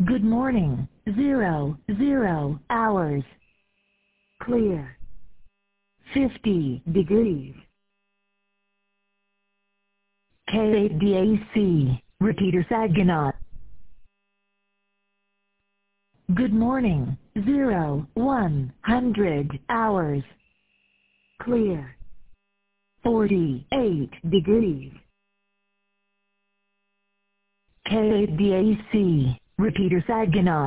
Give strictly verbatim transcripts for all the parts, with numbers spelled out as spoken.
Good morning. Zero, zero hours. Clear. fifty degrees. K eight D A C, Repeater Saginaw. Good morning. Zero, one hundred hours. Clear. forty-eight degrees. K eight D A C, Repeater Saginaw.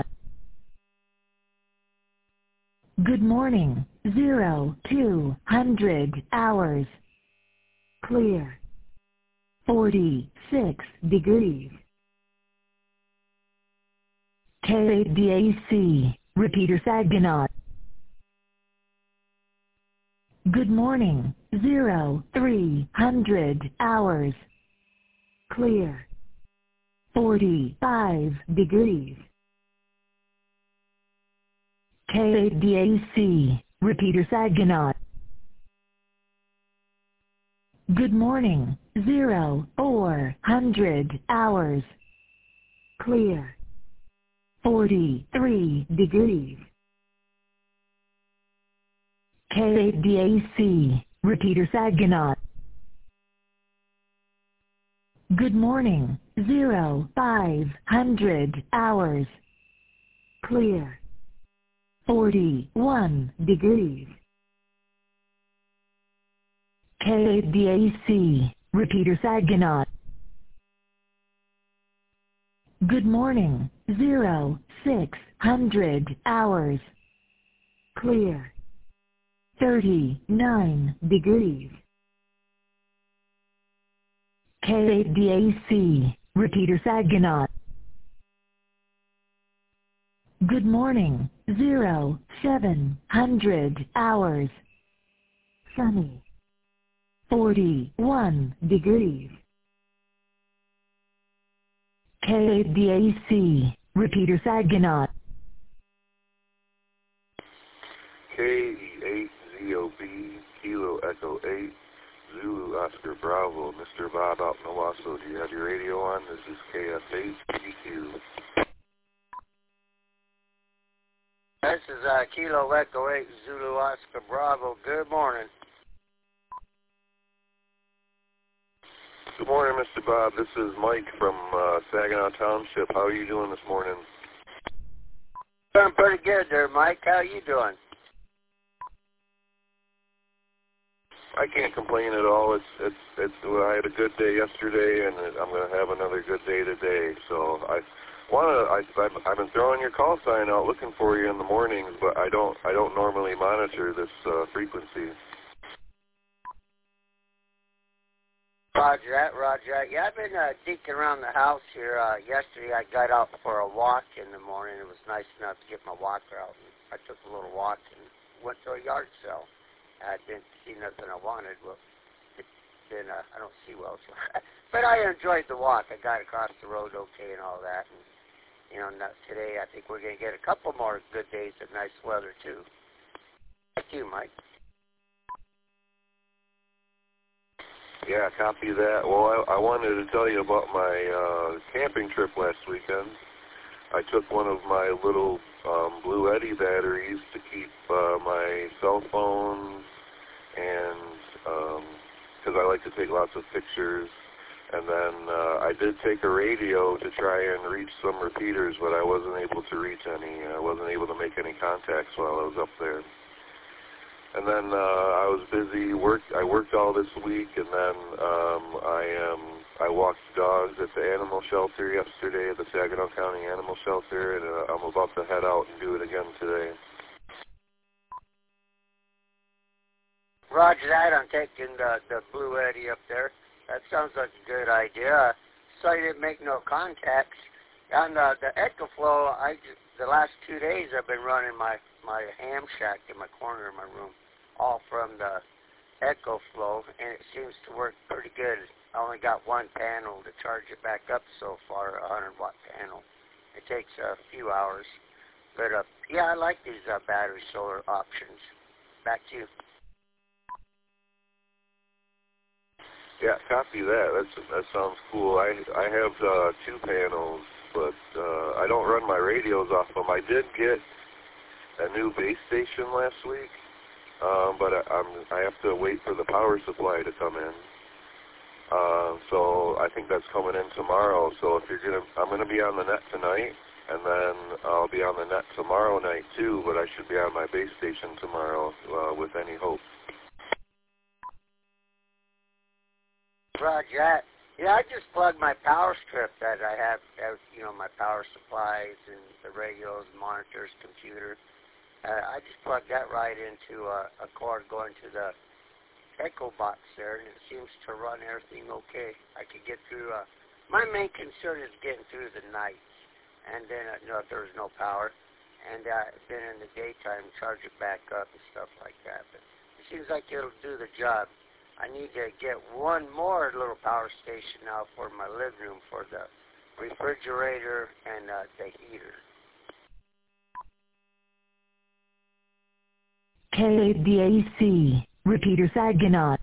Good morning. Zero, two hundred hours. Clear. forty-six degrees. K eight D A C, Repeater Saginaw. Good morning. Zero, three hundred hours. Clear. forty-five degrees. K eight D A C, Repeater Saginaw. Good morning. Zero, four hundred hours. Clear. forty-three degrees. K eight D A C, Repeater Saginaw. Good morning. Zero, five hundred hours. Clear. forty-one degrees. K eight D A C, Repeater Saginaw. Good morning. Zero, six hundred hours. Clear. thirty-nine degrees. K eight D A C, Repeater Saginaw. Good morning. Zero, seven hundred hours. Sunny. forty-one degrees. K eight D A C, Repeater Saginaw. K E eight Z O B, Kilo Echo eight, Zulu Oscar Bravo, Mister Bob out in Owasso. Do you have your radio on? This is K F eight P Q. This is uh, Kilo Echo eight, Zulu Oscar Bravo. Good morning. Good morning, Mister Bob. This is Mike from uh, Saginaw Township. How are you doing this morning? Doing pretty good there, Mike. How you doing? I can't complain at all. It's it's it's. Well, I had a good day yesterday, and I'm going to have another good day today. So I want to. I I've, I've been throwing your call sign out, looking for you in the mornings, but I don't I don't normally monitor this uh, frequency. Roger that, Roger that. Yeah, I've been uh, deeking around the house here. Uh, yesterday I got out for a walk in the morning. It was nice enough to get my walker out. I took a little walk and went to a yard sale. I didn't see nothing I wanted. Well, it's been, uh, I don't see well. So but I enjoyed the walk. I got across the road okay and all that. And, you know, not today I think we're going to get a couple more good days of nice weather, too. Thank you, Mike. Yeah, copy that. Well, I, I wanted to tell you about my uh, camping trip last weekend. I took one of my little um, Blue Eddy batteries to keep uh, my cell phone, and because um, I like to take lots of pictures. And then uh, I did take a radio to try and reach some repeaters, but I wasn't able to reach any. I wasn't able to make any contacts while I was up there. And then uh, I was busy. Worked. I worked all this week, and then um, I am. I walked dogs at the animal shelter yesterday, at the Saginaw County Animal Shelter, and uh, I'm about to head out and do it again today. Roger that. I'm taking the, the Blue Eddy up there. That sounds like a good idea. So I didn't make no contacts. On the, the EchoFlow, I just, the last two days I've been running my, my ham shack in my corner of my room, all from the EchoFlow, and it seems to work pretty good. I only got one panel to charge it back up so far, a one hundred watt panel. It takes a few hours. But, uh, yeah, I like these uh, battery solar options. Back to you. Yeah, copy that. That's that sounds cool. I I have uh, two panels but uh, I don't run my radios off them. I did get a new base station last week, um, but I, I'm, I have to wait for the power supply to come in. Uh, so I think that's coming in tomorrow. So if you're gonna, I'm gonna be on the net tonight, and then I'll be on the net tomorrow night too. But I should be on my base station tomorrow uh, with any hope. Roger that. Yeah, I just plugged my power strip that I have, you know, my power supplies and the radios, monitors, computer. Uh, I just plugged that right into a, a cord going to the Echo box there, and it seems to run everything okay. I could get through. Uh, my main concern is getting through the night, and then, uh, you know, if there's no power, and uh, then in the daytime charge it back up and stuff like that. But it seems like it'll do the job. I need to get one more little power station now for my living room for the refrigerator and uh, the heater. K D A C, repeater Saginaw.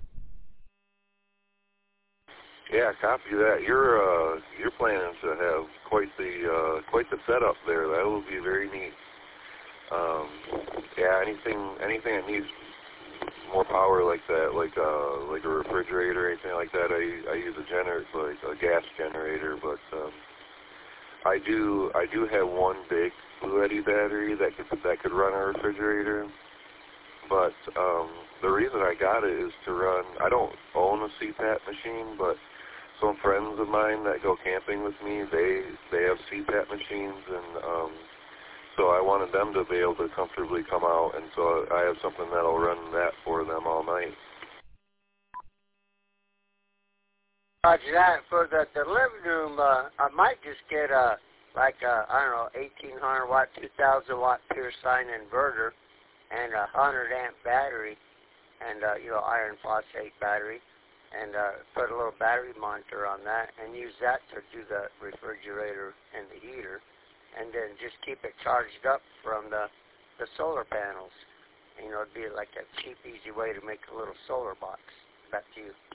Yeah, copy that. You're uh, you're planning to have quite the uh, quite the setup there. That will be very neat. Um, yeah, anything anything that needs more power like that, like uh, like a refrigerator or anything like that, I I use a generator, like a gas generator. But um, I do I do have one big Blue Eddy battery that could that could run a refrigerator. But um, the reason I got it is to run. I don't own a C PAP machine, but some friends of mine that go camping with me, they they have C PAP machines, and um, so I wanted them to be able to comfortably come out, and so I have something that'll run that for them all night. Roger that. For the, the living room, uh, I might just get a, like a, I don't know, eighteen hundred watt, two thousand watt pure sine inverter and a one hundred amp battery and, uh, you know, iron phosphate battery, and uh, put a little battery monitor on that and use that to do the refrigerator and the heater, and then just keep it charged up from the, the solar panels. You know, it'd be like a cheap, easy way to make a little solar box. Back to you.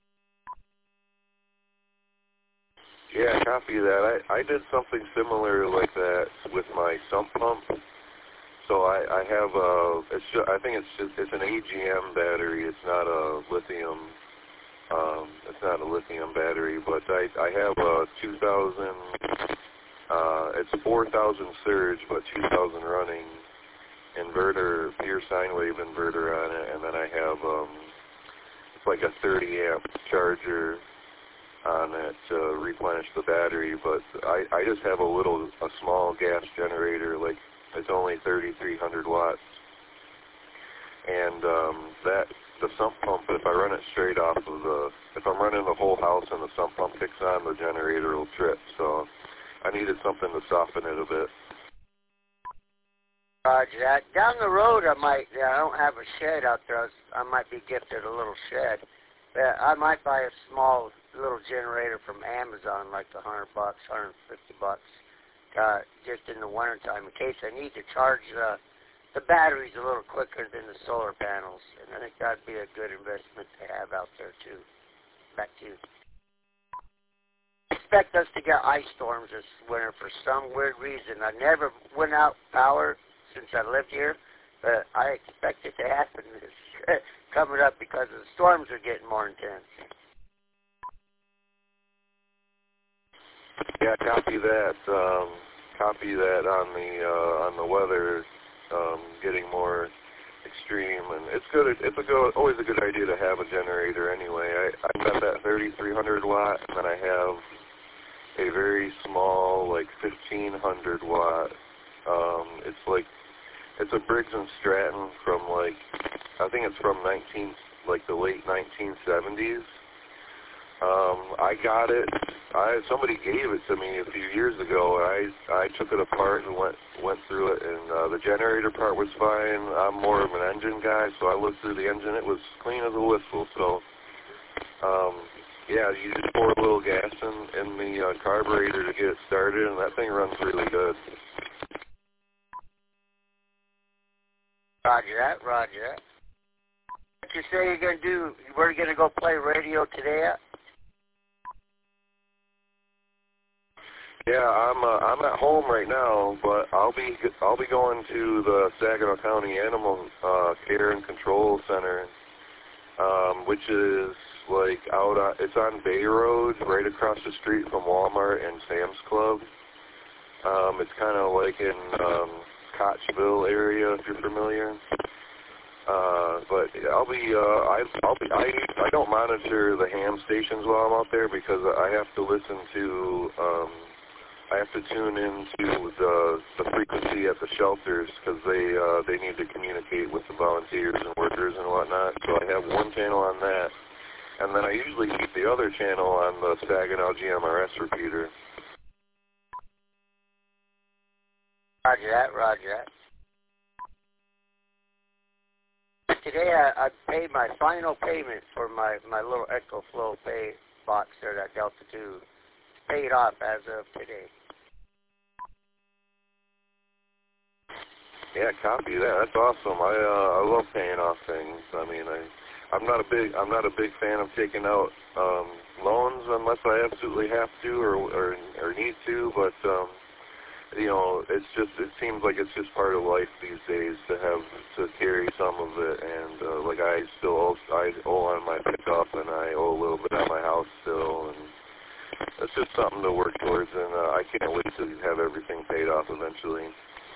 Yeah, copy that. I, I did something similar like that with my sump pump. So I, I have a, it's just, I think it's just, it's an A G M battery. It's not a lithium, um, it's not a lithium battery, but I, I have a two thousand, uh, it's four thousand surge, but two thousand running inverter, pure sine wave inverter on it, and then I have, um, it's like a thirty amp charger on it to replenish the battery, but I, I just have a little, a small gas generator, like it's only thirty-three hundred watts, and um, that, the sump pump, if I run it straight off of the, if I'm running the whole house and the sump pump kicks on, the generator will trip, so I needed something to soften it a bit. Roger that. Down the road, I might, yeah, I don't have a shed out there. I, was, I might be gifted a little shed. But I might buy a small little generator from Amazon, like a hundred bucks, hundred fifty bucks, uh, just in the wintertime, in case I need to charge the the batteries a little quicker than the solar panels. And I think that'd be a good investment to have out there too. Back to you. I expect us to get ice storms this winter for some weird reason. I never went out power since I lived here, but I expect it to happen this coming up because the storms are getting more intense. Yeah, copy that. Um, copy that on the uh, on the weather um, getting more extreme, and it's good. It's a go, always a good idea to have a generator anyway. I I've got that thirty-three hundred watt, and then I have a very small, like fifteen hundred watt. Um, it's like it's a Briggs and Stratton from like I think it's from nineteen like the late nineteen seventies. Um, I got it. I somebody gave it to me a few years ago. And I I took it apart and went went through it, and uh, the generator part was fine. I'm more of an engine guy, so I looked through the engine. It was clean as a whistle. So, um, yeah, you just pour a little gas in in the uh, carburetor to get it started, and that thing runs really good. Roger that. Roger that. What you say you're gonna do? We're gonna go play radio today. At? Yeah, I'm uh, I'm at home right now, but I'll be I'll be going to the Saginaw County Animal uh, Care and Control Center, um, which is like out on, it's on Bay Road, right across the street from Walmart and Sam's Club. Um, it's kind of like in um, Kochville area, if you're familiar. Uh, but I'll be, uh, I, I'll be, I, I don't monitor the ham stations while I'm out there because I have to listen to, um, I have to tune into the the frequency at the shelters because they uh, they need to communicate with the volunteers and workers and whatnot. So I have one channel on that, and then I usually keep the other channel on the Saginaw G M R S repeater. Roger that, roger that. Today I, I paid my final payment for my, my little EcoFlow pay box there, that Delta two. It's paid off as of today. Yeah, copy that. That's awesome. I uh, I love paying off things. I mean, I I'm not a big I'm not a big fan of taking out um, loans unless I absolutely have to or or, or need to. But um, you know, it's just it seems like it's just part of life these days to have to carry some of it. And uh, like I still owe, I owe on my pickup, and I owe a little bit on my house still, and it's just something to work towards. And uh, I can't wait to have everything paid off eventually.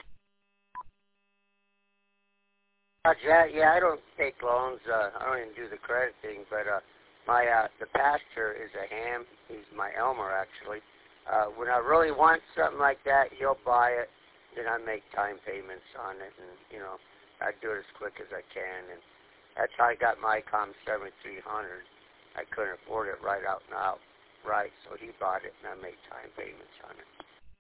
Roger, yeah, I don't take loans. Uh, I don't even do the credit thing. But uh, my uh, the pastor is a ham. He's my Elmer, actually. Uh, when I really want something like that, he'll buy it. Then I make time payments on it, and you know, I do it as quick as I can. And that's how I got my ICOM seventy-three hundred. I couldn't afford it right out and out, right? So he bought it, and I made time payments on it.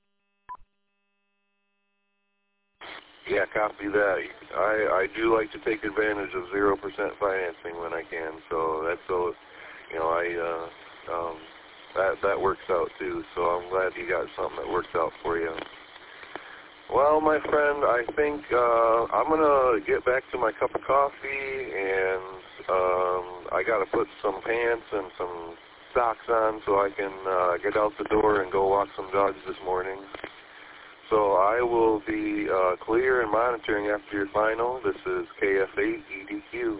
Yeah, copy that. I, I do like to take advantage of zero percent financing when I can, so that's so, you know, I, uh, um, that, that works out too, so I'm glad you got something that works out for you. Well, my friend, I think, uh, I'm gonna get back to my cup of coffee, and, um, I gotta put some pants and some socks on so I can, uh, get out the door and go walk some dogs this morning. So I will be uh, clear and monitoring after your final. This is K F eight E D Q.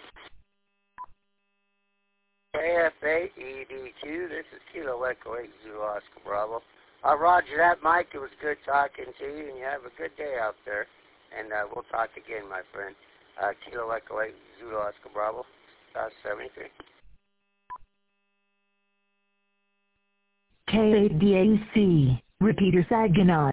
K F eight E D Q, this is Kilo Echo eight Zulu Oscar Bravo. Uh, roger that, Mike. It was good talking to you, and you have a good day out there. And uh, we'll talk again, my friend. Uh, Kilo Echo eight Zulu Oscar Bravo, uh, seventy-three. K A D A C, repeater Saginaw.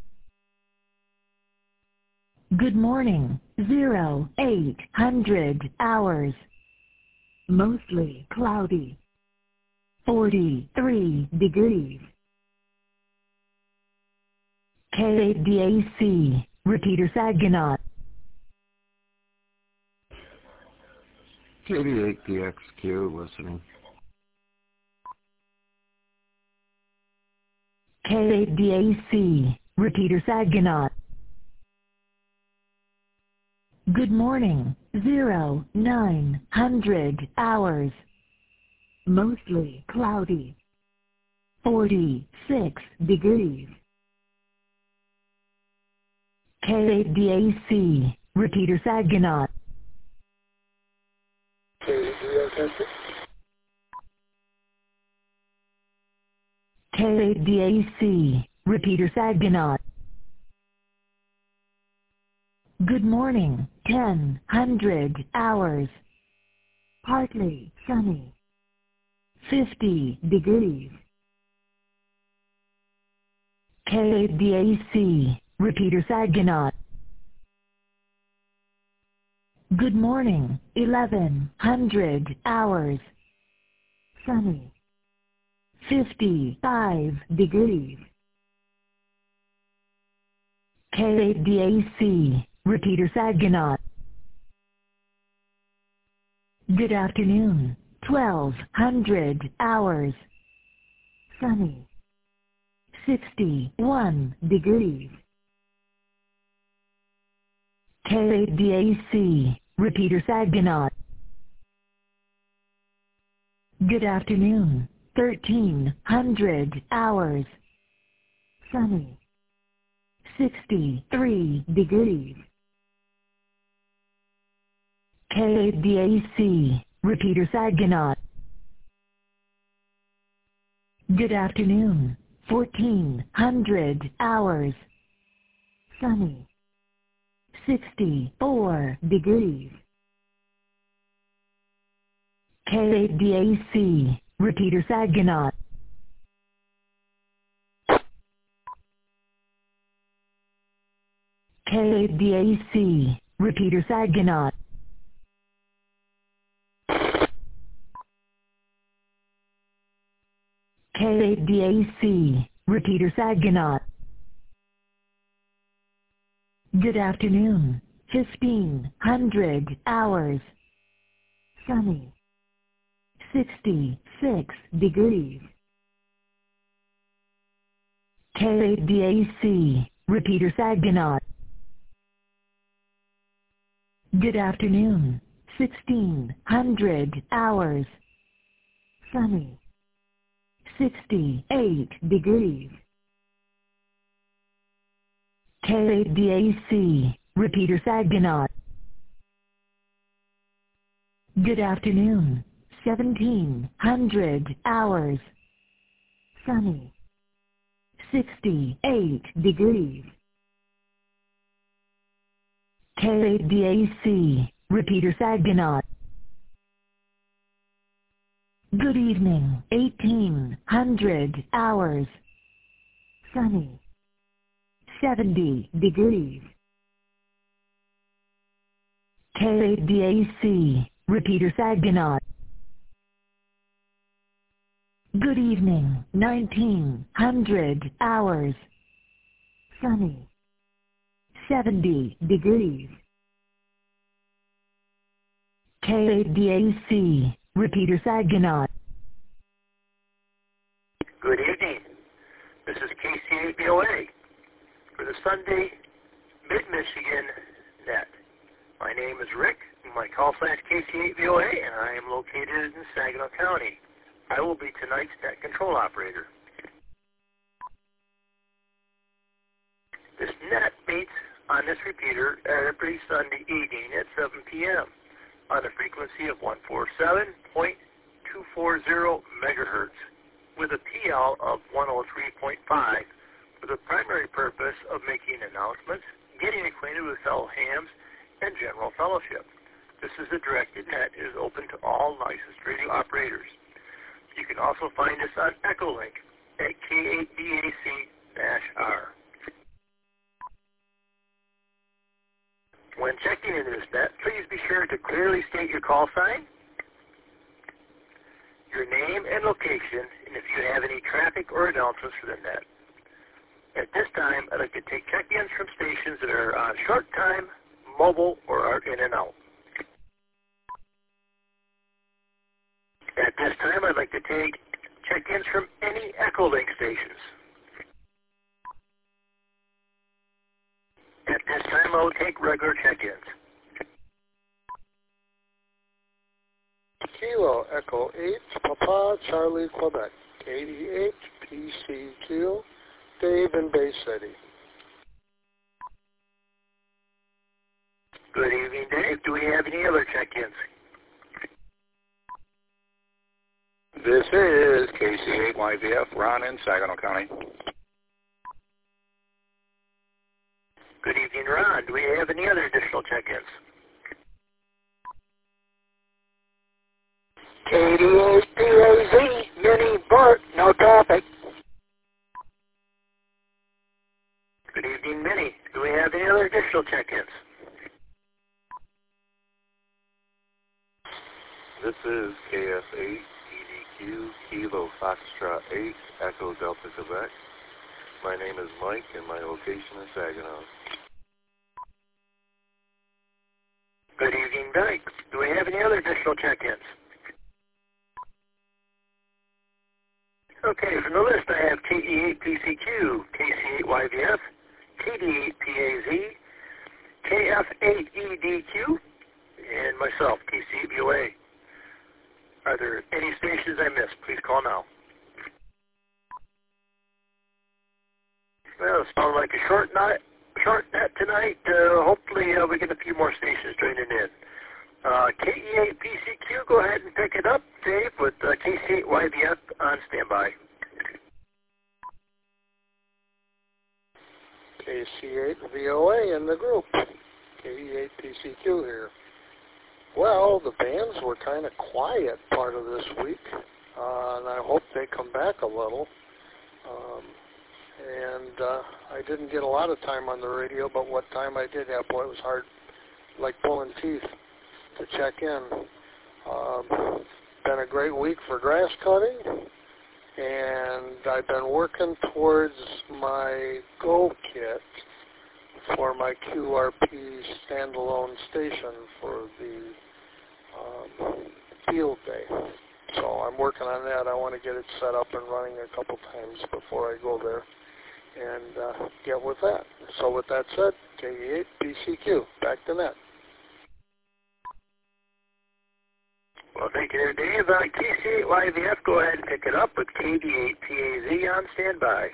Good morning, zero, eight hundred hours. Mostly cloudy. forty-three degrees. K A D A C, repeater Saginaw. K D eight D X Q, listening. K A D A C, repeater Saginaw. Good morning, zero, nine hundred hours. Mostly cloudy. forty-six degrees. K A D A C, repeater Saginaw. K A D A C, repeater Saginaw. Good morning, ten hundred hours. Partly sunny. fifty degrees. K A D A C, repeater Saginaw. Good morning, eleven hundred hours. Sunny. fifty-five degrees. K A D A C, repeater Saginaw. Good afternoon, twelve hundred hours. Sunny. sixty-one degrees. K A D A C, repeater Saginaw. Good afternoon, thirteen hundred hours. sunny, sixty-three degrees. K D A C, repeater Saginaw. Good afternoon, fourteen hundred hours, sunny, sixty-four degrees. K D A C, repeater Saginaw. K D A C, repeater Saginaw. K D A C, repeater Saginaw. Good afternoon, fifteen hundred hours, sunny, sixty-six degrees. K D A C, repeater Saginaw. Good afternoon, sixteen hundred hours, sunny, sixty-eight degrees. K D A C, repeater Saginaw. Good afternoon, seventeen hundred hours, sunny, sixty-eight degrees. K D A C, repeater Saginaw. Good evening, eighteen hundred hours, sunny, seventy degrees. K D A C, repeater Saginaw. Good evening, nineteen hundred hours, sunny, seventy degrees. K D A C, repeater Saginaw. Good evening. This is K C eight V O A for the Sunday Mid-Michigan Net. My name is Rick. My call sign is K C eight V O A, and I am located in Saginaw County. I will be tonight's net control operator. This net meets on this repeater every Sunday evening at seven p m on a frequency of one forty-seven point two four zero megahertz with a P L of one oh three point five for the primary purpose of making announcements, getting acquainted with fellow hams, and general fellowship. This is a directed net. It is open to all licensed radio operators. You can also find us on Echolink at K eight D A C R. When checking into this net, please be sure to clearly state your call sign, your name and location, and if you have any traffic or announcements for the net. At this time, I'd like to take check-ins from stations that are on short time, mobile, or are in and out. At this time, I'd like to take check-ins from any Echolink stations. At this time, I will take regular check-ins. Kilo Echo eight, Papa Charlie Quebec, eighty-eight P C Q, Dave in Bay City. Good evening, Dave. Do we have any other check-ins? This is K C eight Y V F, Ron in Saginaw County. Good evening, Ron. Do we have any other additional check-ins? K D eight P A Z, Mini Bart, no traffic. Good evening, Minnie. Do we have any other additional check-ins? This is K F eight, E D Q, Kilo Foxtrot eight, Echo Delta, Quebec. My name is Mike, and my location is Saginaw. Good evening, Dyke. Do we have any other additional check-ins? Okay, from the list I have K D eight P C Q, K C eight Y V F, K D eight P A Z, K F eight E D Q, and myself, K C eight V O A. Are there any stations I missed? Please call now. Well, it sounds like a short night, short net tonight. Uh, hopefully uh, we get a few more stations joining in. Uh, K E eight P C Q, go ahead and pick it up, Dave, with uh, K C eight Y V F on standby. K C eight V O A in the group. K E eight P C Q here. Well, the bands were kind of quiet part of this week, uh, and I hope they come back a little. Um, and uh, I didn't get a lot of time on the radio, but what time I did have, boy, it was hard, like pulling teeth to check in. Um, been a great week for grass cutting, and I've been working towards my Go kit for my Q R P standalone station for the um, field day. So I'm working on that. I want to get it set up and running a couple times before I go there and uh, get with that. So with that said, K E eight P C Q, back to net. Well, thank you there, Dave. Uh, K C eight Y V F, go ahead and pick it up with K D eight P A Z on standby.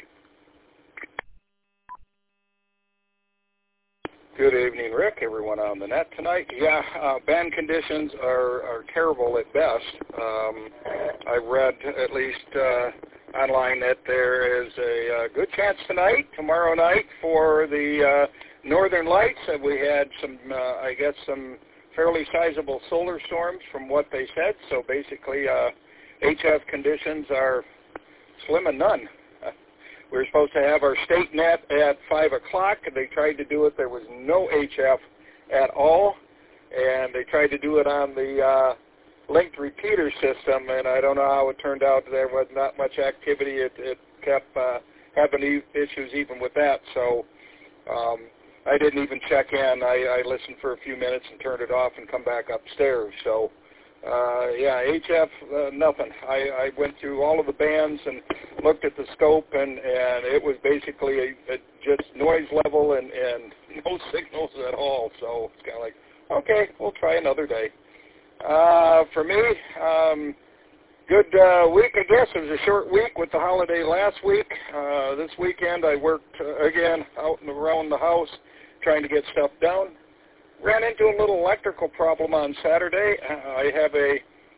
Good evening, Rick, everyone on the net tonight. Yeah, uh, band conditions are, are terrible at best. Um, I read at least uh, online that there is a, a good chance tonight, tomorrow night, for the uh, Northern Lights. And we had some, uh, I guess, some fairly sizable solar storms from what they said. So basically, uh, H F conditions are slim and none. We were supposed to have our state net at five o'clock. They tried to do it. There was no H F at all, and they tried to do it on the uh, linked repeater system, and I don't know how it turned out. There was not much activity. It, it kept uh, having issues even with that, so um, I didn't even check in. I, I listened for a few minutes and turned it off and come back upstairs. So, uh, yeah, H F, uh, nothing. I, I went through all of the bands and looked at the scope, and, and it was basically a, a just noise level and, and no signals at all. So it's kind of like, okay, we'll try another day. Uh, for me, um, good uh, week, I guess. It was a short week with the holiday last week. Uh, this weekend I worked, uh, again, out and around the house trying to get stuff done. Ran into a little electrical problem on Saturday. Uh, I have a,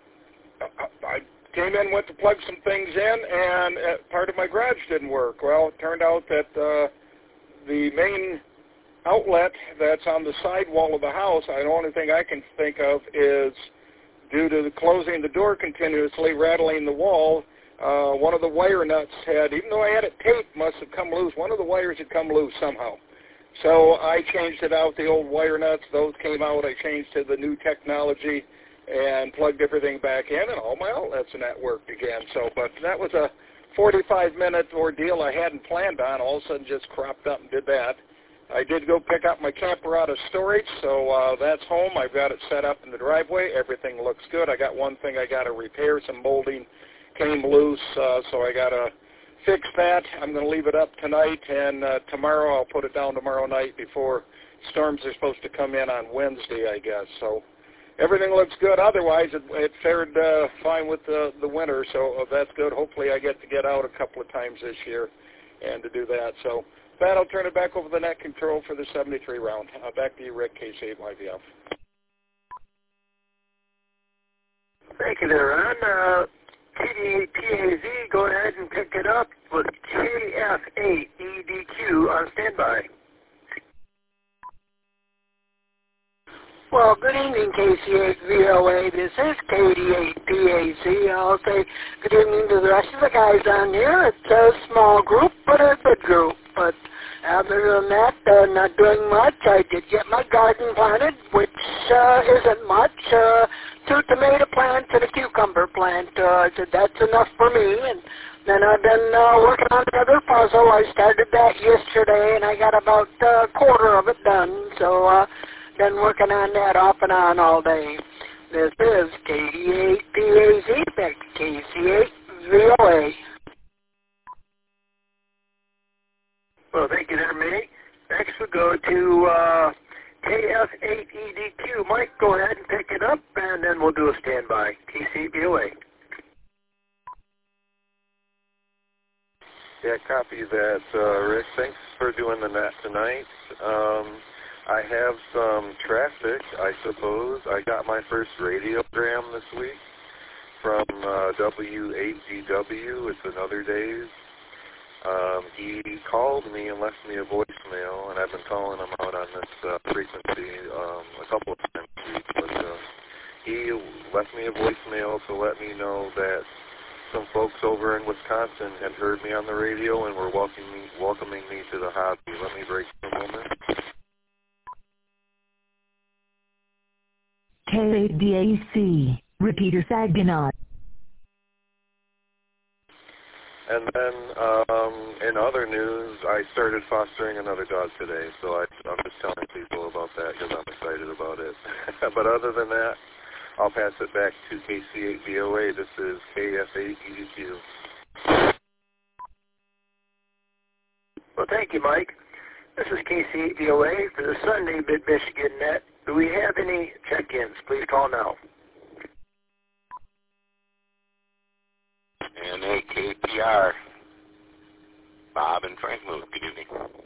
I came in, went to plug some things in, and uh, part of my garage didn't work. Well, it turned out that uh, the main outlet that's on the side wall of the house, the only thing I can think of is due to the closing the door continuously, rattling the wall, uh, one of the wire nuts had, even though I had it taped, must have come loose. One of the wires had come loose somehow. So I changed it out, the old wire nuts, those came out. I changed to the new technology and plugged everything back in, and all my outlets and that worked again. So, but that was a forty-five minute ordeal I hadn't planned on. All of a sudden just cropped up and did that. I did go pick up my camper out of storage, so uh, that's home. I've got it set up in the driveway. Everything looks good. I got one thing I got to repair. Some molding came loose, uh, so I got to fix that. I'm going to leave it up tonight, and uh, tomorrow I'll put it down tomorrow night before storms are supposed to come in on Wednesday, I guess. So everything looks good. Otherwise, it, it fared uh, fine with the, the winter, so uh, that's good. Hopefully I get to get out a couple of times this year and to do that. So with that, I'll turn it back over to the net control for the seventy-three round. Uh, back to you, Rick, K C eight Y V F. Thank you there, Ron. Uh, K D eight P A Z, go ahead and pick it up with K F eight E D Q on standby. Well, good evening, K C eight V O A. This is K D eight P A Z. I'll say good evening to the rest of the guys on here. It's a small group, but a good group. But other than that, uh, not doing much. I did get my garden planted, which uh, isn't much. Uh, two tomato plants and a cucumber plant. Uh, I said that's enough for me. And then I've been uh, working on another puzzle. I started that yesterday, and I got about a quarter of it done. So uh, been working on that off and on all day. This is K D eight P A Z, back to K C eight V O A. Well, thank you there, Minnie. Next we'll go to uh, K F eight E D Q. Mike, go ahead and pick it up, and then we'll do a standby. K C V O A. Yeah, copy that, uh, Rick. Thanks for doing the net tonight. Um, I have some traffic, I suppose. I got my first radiogram this week from uh, W eight G W. It's Another Days. Um, he called me and left me a voicemail, and I've been calling him out on this uh, frequency um, a couple of times this week. But uh, he left me a voicemail to let me know that some folks over in Wisconsin had heard me on the radio and were welcoming me, welcoming me to the hobby. Let me break for a moment. K eight D A C, repeater Saginaw. And then, um, in other news, I started fostering another dog today, so I, I'm just telling people about that because I'm excited about it. But other than that, I'll pass it back to K C eight V O A. This is K F eight E D Q. Well, thank you, Mike. This is K C eight V O A for the Sunday Mid-Michigan Net. Do we have any check-ins? Please call now. And A K P R, Bob and Frank Move. Good evening.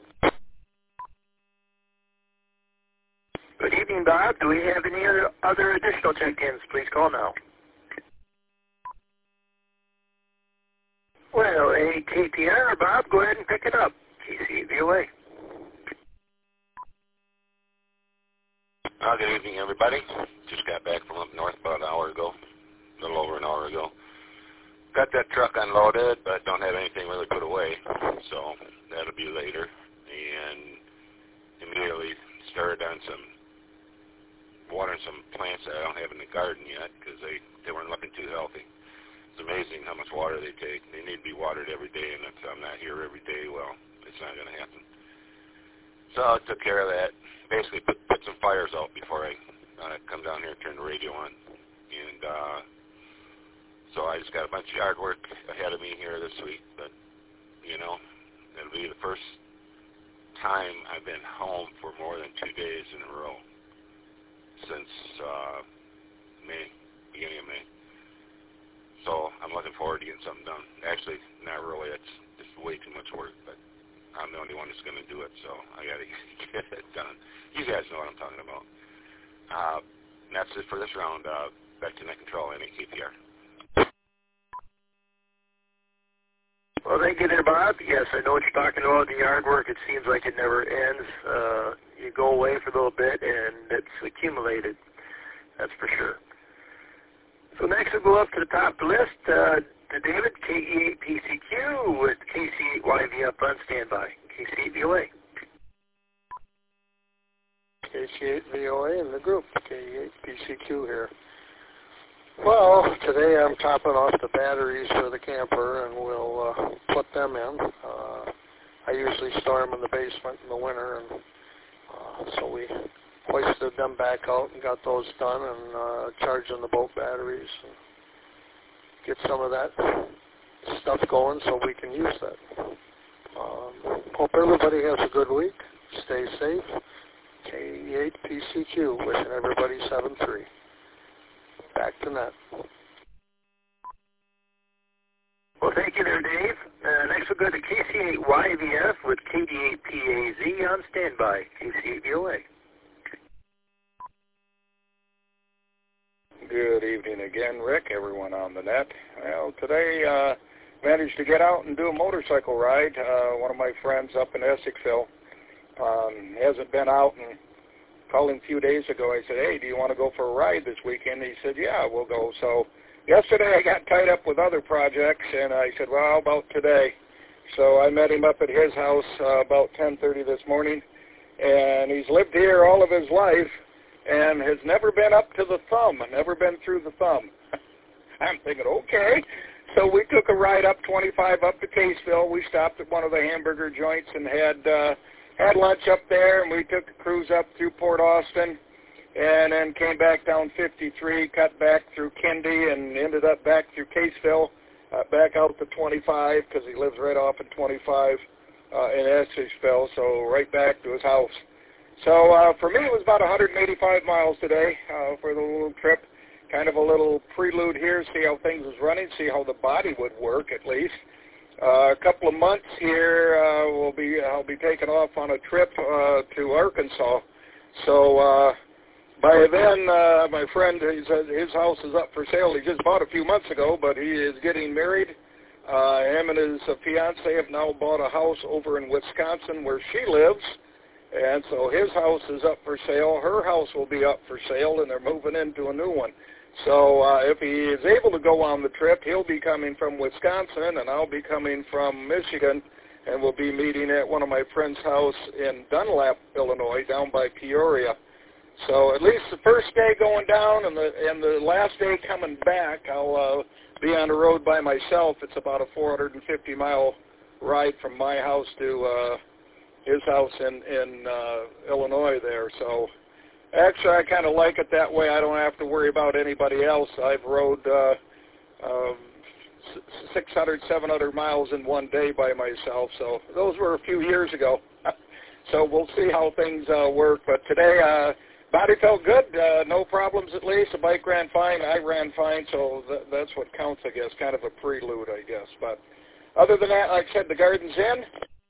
Good evening, Bob. Do we have any other, other additional check-ins? Please call now. Well, A K P R, Bob, go ahead and pick it up. K C eight V O A. Uh, good evening, everybody. Just got back from up north about an hour ago, a little over an hour ago. Got that truck unloaded, but don't have anything really put away, so that'll be later. And immediately started on some watering some plants that I don't have in the garden yet because they, they weren't looking too healthy. It's amazing how much water they take. They need to be watered every day, and if I'm not here every day, well, it's not going to happen. So I took care of that. Basically put, put some fires out before I uh, come down here and turn the radio on. And uh, so I just got a bunch of yard work ahead of me here this week, but, you know, it'll be the first time I've been home for more than two days in a row since uh, May, beginning of May. So I'm looking forward to getting something done. Actually, not really. It's just way too much work, but I'm the only one that's going to do it, so I got to get it done. You guys know what I'm talking about. Uh, that's it for this round. Uh, back to Net Control and A K P R. Well, thank you there, Bob. Yes, I know what you're talking about, the yard work. It seems like it never ends. Uh, you go away for a little bit, and it's accumulated. That's for sure. So next we'll go up to the top of the list uh, to David, K E eight P C Q with K C eight Y V up on standby. K C eight V O A. K C eight V O A in the group. K E eight P C Q here. Well, today I'm topping off the batteries for the camper, and we'll uh, put them in. Uh, I usually store them in the basement in the winter, and uh, so we hoisted them back out and got those done, and uh, charging the boat batteries and get some of that stuff going so we can use that. Um, hope everybody has a good week. Stay safe. K E eight P C Q, wishing everybody seven three. Back to net. Well, thank you there, Dave. Uh, next we'll go to K C eight Y V F with K D eight P A Z on standby. K C eight V O A. Good evening again, Rick, everyone on the net. Well, today uh, managed to get out and do a motorcycle ride. Uh, one of my friends up in Essexville um, hasn't been out, and called him a few days ago. I said, hey, do you want to go for a ride this weekend? He said, yeah, we'll go. So yesterday I got tied up with other projects, and I said, well, how about today? So I met him up at his house uh, about ten thirty this morning, and he's lived here all of his life and has never been up to the thumb, never been through the thumb. I'm thinking, okay. So we took a ride up twenty-five up to Caseville. We stopped at one of the hamburger joints and had uh, had lunch up there, and we took a cruise up through Port Austin, and then came back down fifty-three, cut back through Kindy, and ended up back through Caseville, uh, back out to twenty-five, because he lives right off in twenty-five uh, in Essexville, so right back to his house. So uh, for me, it was about one hundred eighty-five miles today uh, for the little trip. Kind of a little prelude here, see how things was running, see how the body would work at least. uh, a couple of months here, uh, we'll be I'll be taking off on a trip uh, to Arkansas. So uh, by then, uh, my friend, he says his house is up for sale. He just bought a few months ago, but he is getting married. Uh, him and his uh, fiance have now bought a house over in Wisconsin where she lives. And so his house is up for sale. Her house will be up for sale, and they're moving into a new one. So uh, if he is able to go on the trip, he'll be coming from Wisconsin, and I'll be coming from Michigan, and we'll be meeting at one of my friend's house in Dunlap, Illinois, down by Peoria. So at least the first day going down and the and the last day coming back, I'll uh, be on the road by myself. It's about a four hundred fifty mile ride from my house to uh, his house in, in uh, Illinois there. So actually I kind of like it that way. I don't have to worry about anybody else. I've rode uh, um, six hundred, seven hundred miles in one day by myself. So those were a few years ago. So we'll see how things uh, work. But today, uh, body felt good. Uh, no problems at least. The bike ran fine. I ran fine. So th- that's what counts, I guess. Kind of a prelude, I guess. But other than that, like I said, the garden's in.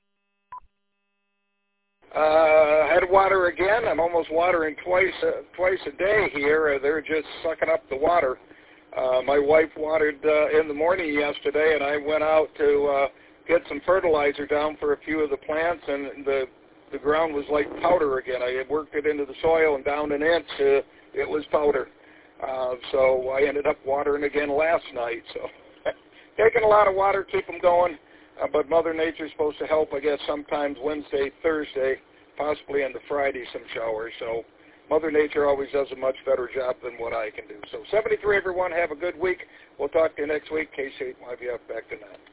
Uh, had water again. I'm almost watering twice uh, twice a day here. Uh, they're just sucking up the water. Uh, my wife watered uh, in the morning yesterday, and I went out to uh, get some fertilizer down for a few of the plants, and the the ground was like powder again. I had worked it into the soil, and down an inch, uh, it was powder. Uh, so I ended up watering again last night. So taking a lot of water, keep them going. Uh, but Mother Nature's supposed to help, I guess, sometimes Wednesday, Thursday, possibly into Friday, some showers. So Mother Nature always does a much better job than what I can do. So seventy-three, everyone. Have a good week. We'll talk to you next week. K C eight Y V F, back to that.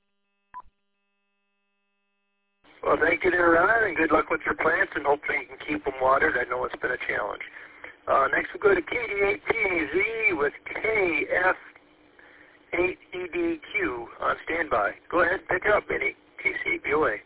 Well, thank you there, Ron, and good luck with your plants, and hopefully you can keep them watered. I know it's been a challenge. Uh, next we'll go to K D eight P A Z with K F eight E D Q on standby. Go ahead, pick up, Benny. K C eight V O A.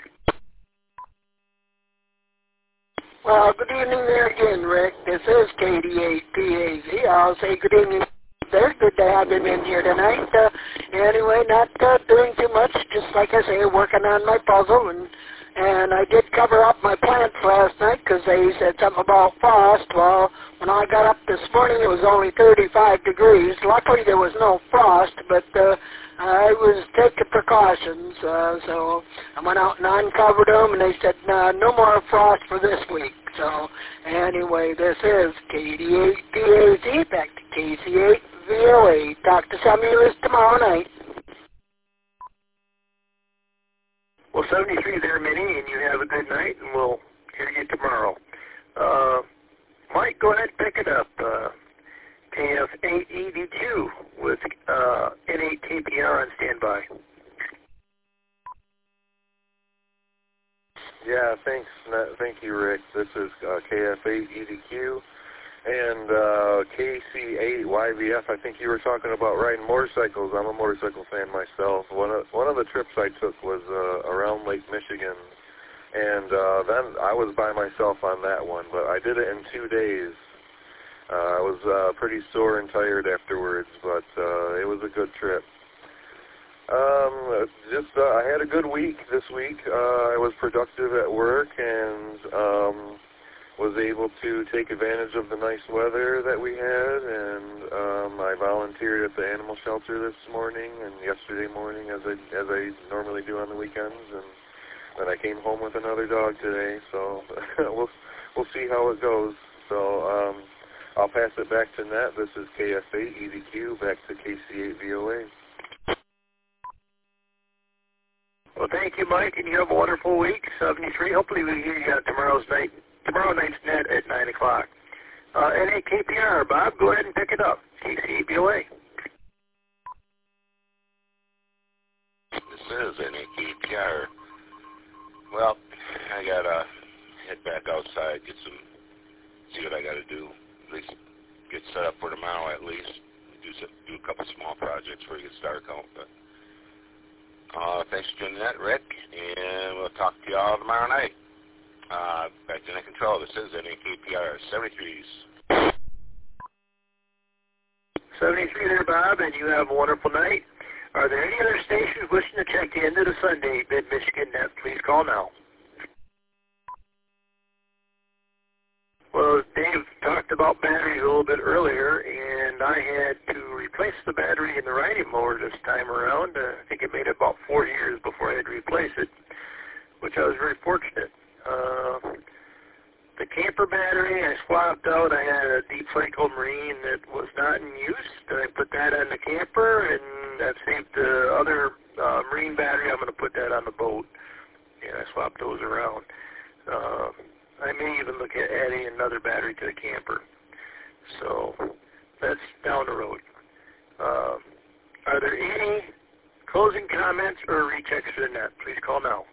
Well, good evening there again, Rick. This is K D eight P A Z. I'll say good evening there. Good to have him in here tonight. Uh, anyway, not uh, doing too much, just like I say, working on my puzzle, and and I did cover up my plants last night because they said something about frost. Well, when I got up this morning, it was only thirty-five degrees. Luckily, there was no frost, but uh, I was taking precautions. Uh, so I went out and uncovered them, and they said, nah, no more frost for this week. So anyway, this is K D eight P A Z, back to K C eight V O A. Talk to some of you tomorrow night. Well, seventy-three there, Minnie, and you have a good night, and we'll hear you tomorrow. Uh, Mike, go ahead and pick it up. Uh, K F eight E D two with uh, N eight K P R on standby. Yeah, thanks. Thank you, Rick. This is uh, K F eight E D Q and uh, K C eight Y V F. I think you were talking about riding motorcycles. I'm a motorcycle fan myself. One of one of the trips I took was uh, around Lake Michigan, and uh, then I was by myself on that one. But I did it in two days. Uh, I was uh, pretty sore and tired afterwards, but uh, it was a good trip. Um, just uh, I had a good week this week. Uh, I was productive at work and um, was able to take advantage of the nice weather that we had. And um, I volunteered at the animal shelter this morning and yesterday morning, as I as I normally do on the weekends. And then I came home with another dog today. So we'll we'll see how it goes. So um, I'll pass it back to Nat. This is K F eight E D Q, back to K C eight V O A. Well, thank you, Mike, and you have a wonderful week. seventy-three. Hopefully we hear you tomorrow's night. Tomorrow night's net at nine o'clock. Uh, N eight K P R, Bob, go ahead and pick it up. K C eight V O A. This is N eight K P R. Well, I gotta head back outside, get some, see what I gotta do. At least get set up for tomorrow. At least do some, do a couple small projects before it gets dark out. But uh, thanks for tuning in, Rick, and we'll talk to you all tomorrow night. Uh, back to Net Control. This is N eight K P R seventy-threes. seventy-three there, Bob, and you have a wonderful night. Are there any other stations wishing to check the end of the Sunday Mid-Michigan net? Please call now. Well, Dave talked about batteries a little bit earlier, and I had to replace the battery in the riding mower this time around. Uh, I think it made about four years before I had to replace it, which I was very fortunate. Uh, the camper battery I swapped out. I had a Deep Cycle Marine that was not in use. Then I put that on the camper, and that saved the other uh, Marine battery. I'm going to put that on the boat, and I swapped those around. Uh, I may even look at adding another battery to the camper. So that's down the road. Um, are there any closing comments or rechecks for the net? Please call now.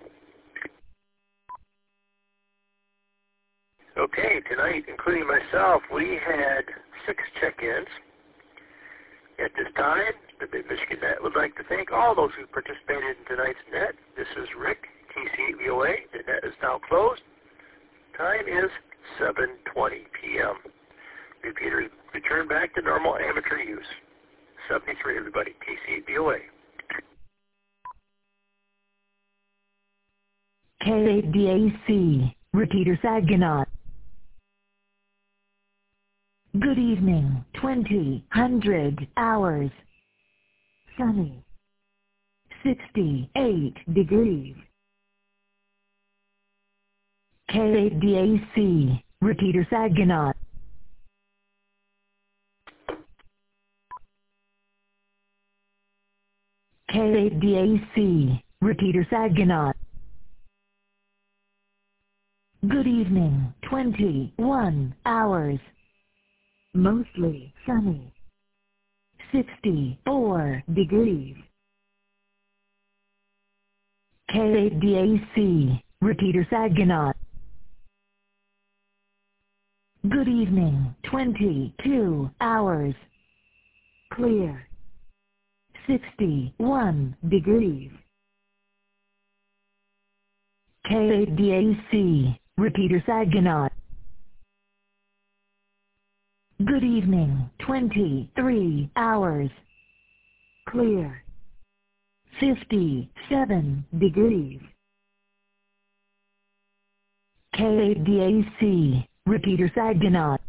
Okay, tonight, including myself, we had six check-ins. At this time, the Mid-Michigan Net would like to thank all those who participated in tonight's net. This is Rick, T C eight V O A. The net is now closed. Time is seven twenty p.m. Repeater return back to normal amateur use. seventy-three, everybody. T C eight V O A. K eight D A C, repeater Saginaw. Good evening, twenty, hundred, hours. Sunny. sixty-eight degrees. K eight D A C, repeater Saginaw. K eight D A C, repeater Saginaw. Good evening, twenty-one hours. Mostly sunny. sixty-four degrees. K eight D A C, repeater Saginaw. Good evening, twenty-two hours. Clear. sixty-one degrees. K eight D A C, repeater Saginaw. Good evening, twenty-three hours. Clear. fifty-seven degrees. K eight D A C, repeater Saginaw.